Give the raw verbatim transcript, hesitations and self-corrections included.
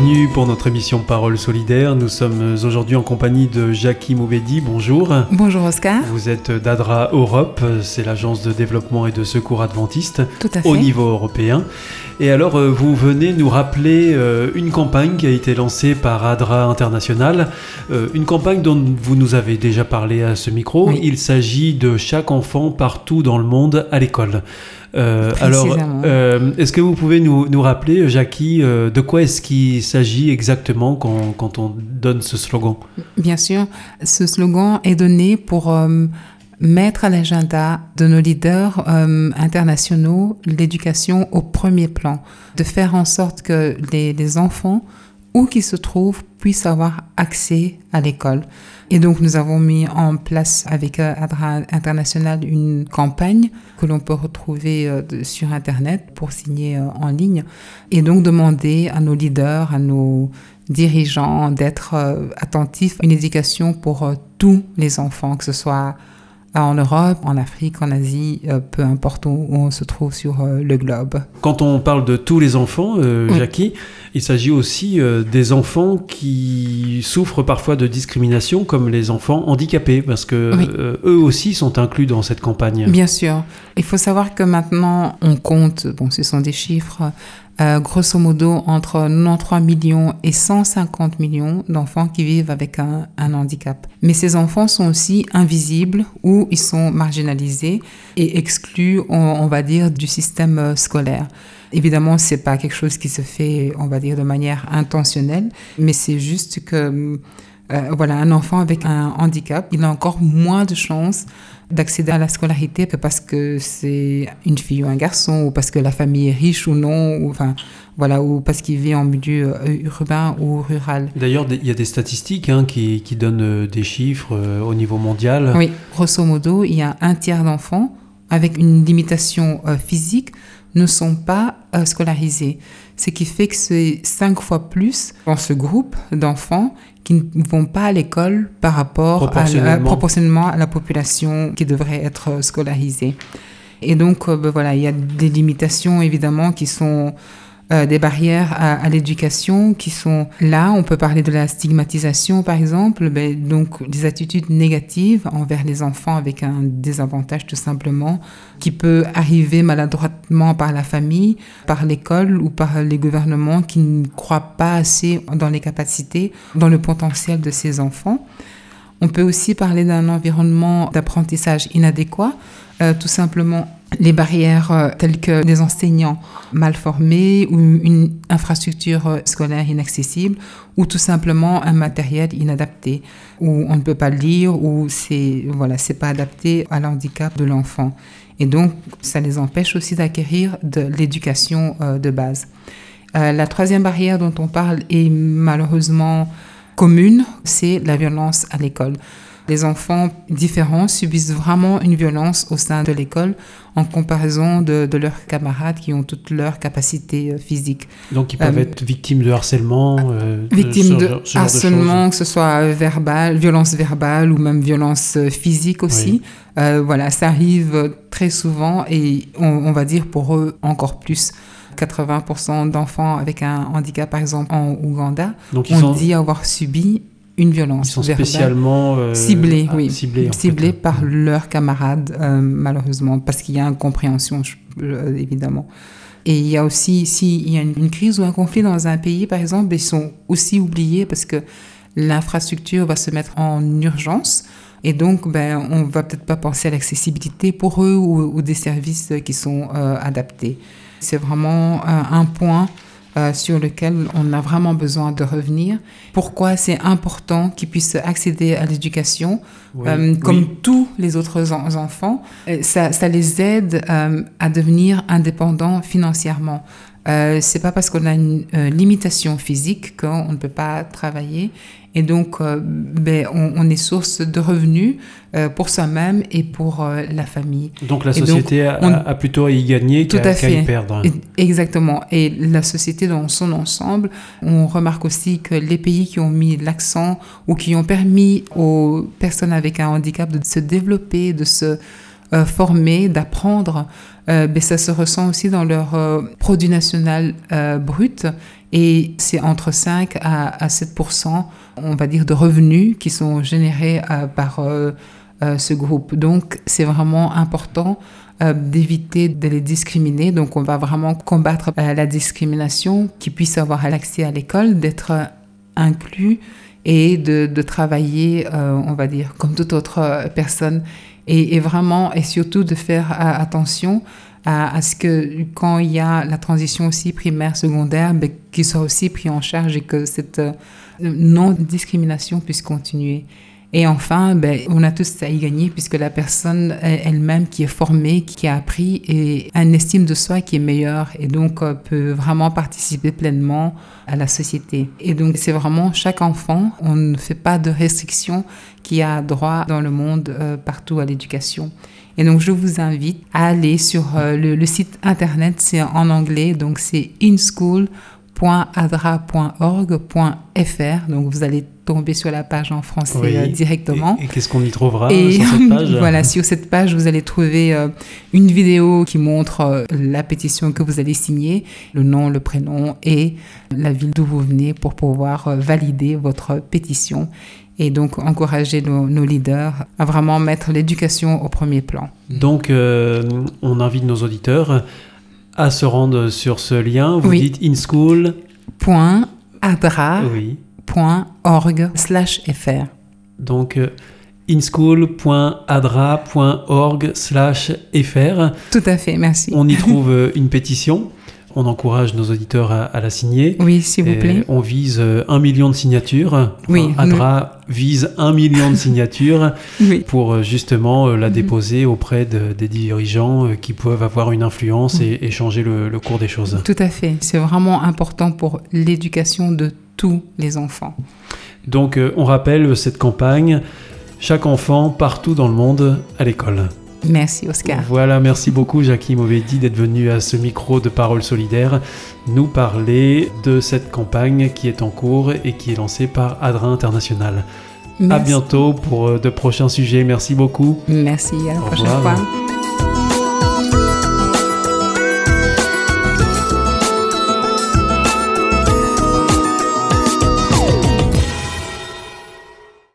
bienvenue pour notre émission Parole solidaire. Nous sommes aujourd'hui en compagnie de Jackie Moubedi. Bonjour. Bonjour Oscar. Vous êtes d'ADRA Europe, c'est l'agence de développement et de secours adventiste Tout à fait. Au niveau européen. Et alors, vous venez nous rappeler une campagne qui a été lancée par ADRA International, une campagne dont vous nous avez déjà parlé à ce micro. Oui. Il s'agit de chaque enfant partout dans le monde à l'école. Euh, alors, euh, est-ce que vous pouvez nous, nous rappeler, Jackie, euh, de quoi est-ce qu'il s'agit exactement quand, quand on donne ce slogan ? Bien sûr, ce slogan est donné pour euh, mettre à l'agenda de nos leaders euh, internationaux l'éducation au premier plan, de faire en sorte que les, les enfants, où qu'ils se trouvent, puissent avoir accès à l'école. Et donc, nous avons mis en place avec euh, ADRA International une campagne que l'on peut retrouver euh, de, sur Internet pour signer euh, en ligne et donc demander à nos leaders, à nos dirigeants d'être euh, attentifs à une éducation pour euh, tous les enfants, que ce soit en Europe, en Afrique, en Asie, euh, peu importe où on se trouve sur euh, le globe. Quand on parle de tous les enfants, euh, oui. Jackie, il s'agit aussi euh, des enfants qui souffrent parfois de discrimination, comme les enfants handicapés, parce que oui. euh, eux aussi sont inclus dans cette campagne. Bien sûr. Il faut savoir que maintenant, on compte, bon, ce sont des chiffres, euh, grosso modo, entre quatre-vingt-treize millions et cent cinquante millions d'enfants qui vivent avec un, un handicap. Mais ces enfants sont aussi invisibles ou ils sont marginalisés et exclus, on, on va dire, du système scolaire. Évidemment, c'est pas quelque chose qui se fait, on va dire, de manière intentionnelle, mais c'est juste que, euh, voilà, un enfant avec un handicap, il a encore moins de chances d'accéder à la scolarité que parce que c'est une fille ou un garçon, ou parce que la famille est riche ou non, ou, enfin, voilà, ou parce qu'il vit en milieu urbain ou rural. D'ailleurs, il y a des statistiques hein, qui, qui donnent des chiffres euh, au niveau mondial. Oui, grosso modo, il y a un tiers d'enfants avec une limitation euh, physique ne sont pas euh, scolarisés. Ce qui fait que c'est cinq fois plus dans ce groupe d'enfants qui ne vont pas à l'école par rapport proportionnellement. À, à, proportionnellement à la population qui devrait être scolarisée. Et donc, euh, ben voilà, il y a des limitations évidemment qui sont euh, des barrières à, à l'éducation qui sont là. On peut parler de la stigmatisation par exemple, ben, donc des attitudes négatives envers les enfants avec un désavantage tout simplement qui peut arriver maladroitement par la famille, par l'école ou par les gouvernements qui ne croient pas assez dans les capacités, dans le potentiel de ces enfants. On peut aussi parler d'un environnement d'apprentissage inadéquat, euh, tout simplement les barrières euh, telles que des enseignants mal formés ou une infrastructure euh, scolaire inaccessible ou tout simplement un matériel inadapté où on ne peut pas lire ou c'est voilà, c'est pas adapté à l'handicap de l'enfant. Et donc, ça les empêche aussi d'acquérir de l'éducation euh, de base. Euh, la troisième barrière dont on parle est malheureusement commune, c'est la violence à l'école. Les enfants différents subissent vraiment une violence au sein de l'école en comparaison de, de leurs camarades qui ont toutes leurs capacités physiques. Donc ils peuvent euh, être victimes de harcèlement euh, Victimes de, de, ce harcèlement, de que ce soit verbal, violence verbale ou même violence physique aussi. Oui. Euh, voilà, ça arrive très souvent et on, on va dire pour eux encore plus. quatre-vingts pour cent d'enfants avec un handicap, par exemple en Ouganda, Donc, on sont... dit avoir subi une violence. Ils sont spécialement euh, ciblés, ah, oui, ciblés, ciblés par mmh. leurs camarades, euh, malheureusement, parce qu'il y a incompréhension, euh, évidemment. Et il y a aussi, s'il y a une, une crise ou un conflit dans un pays, par exemple, ils sont aussi oubliés parce que l'infrastructure va se mettre en urgence. Et donc, ben, on ne va peut-être pas penser à l'accessibilité pour eux ou, ou des services qui sont euh, adaptés. C'est vraiment euh, un point euh, sur lequel on a vraiment besoin de revenir. Pourquoi c'est important qu'ils puissent accéder à l'éducation, oui, euh, comme oui. tous les autres en- enfants. Ça, ça les aide euh, à devenir indépendants financièrement. Euh, c'est pas parce qu'on a une euh, limitation physique qu'on ne peut pas travailler. Et donc, euh, ben, on, on est source de revenus euh, pour soi-même et pour euh, la famille. Donc, la et société donc, on... a, a plutôt à y gagner qu'à, qu'à y perdre. Et, exactement. Et la société dans son ensemble, on remarque aussi que les pays qui ont mis l'accent ou qui ont permis aux personnes avec un handicap de se développer, de se euh, former, d'apprendre, euh, ben, ça se ressent aussi dans leur euh, produit national euh, brut. Et c'est entre cinq à sept pour cent, on va dire, de revenus qui sont générés euh, par euh, euh, ce groupe. Donc, c'est vraiment important euh, d'éviter de les discriminer. Donc, on va vraiment combattre euh, la discrimination, qu'ils puissent avoir l'accès à l'école, d'être euh, inclus et de, de travailler, euh, on va dire, comme toute autre personne. Et, et vraiment, et surtout de faire euh, attention à, à ce que quand il y a la transition aussi primaire, secondaire, ben, qu'il soit aussi pris en charge et que cette euh, non-discrimination puisse continuer. Et enfin, ben, on a tous à y gagner puisque la personne elle-même qui est formée, qui a appris et a une estime de soi qui est meilleure et donc euh, peut vraiment participer pleinement à la société. Et donc, c'est vraiment chaque enfant, on ne fait pas de restrictions, qui a droit dans le monde euh, partout à l'éducation. Et donc, je vous invite à aller sur euh, le, le site internet, c'est en anglais, donc c'est in school point adra point org point f r. Donc, vous allez tomber sur la page en français oui. euh, directement. Et, et qu'est-ce qu'on y trouvera et, sur cette page? Voilà, sur cette page, vous allez trouver euh, une vidéo qui montre euh, la pétition que vous allez signer, le nom, le prénom et la ville d'où vous venez pour pouvoir euh, valider votre pétition. Et donc, encourager nos, nos leaders à vraiment mettre l'éducation au premier plan. Donc, euh, on invite nos auditeurs à se rendre sur ce lien. Vous oui. dites inschool point adra oui. point org slash f r. Donc, euh, inschool point adra point org slash f r. Tout à fait, merci. On y trouve euh, une pétition. On encourage nos auditeurs à, à la signer. Oui, s'il vous plaît. On vise un million de signatures. Enfin, oui. ADRA nous... vise un million de signatures oui. pour justement la déposer auprès de, des dirigeants qui peuvent avoir une influence et, et changer le, le cours des choses. Tout à fait. C'est vraiment important pour l'éducation de tous les enfants. Donc, on rappelle cette campagne. Chaque enfant, partout dans le monde, à l'école. Merci Oscar. Voilà, merci beaucoup Jackie Movedi d'être venue à ce micro de Parole Solidaire nous parler de cette campagne qui est en cours et qui est lancée par ADRA International. Merci. À bientôt pour de prochains sujets. Merci beaucoup. Merci, à la Au prochaine revoir. fois.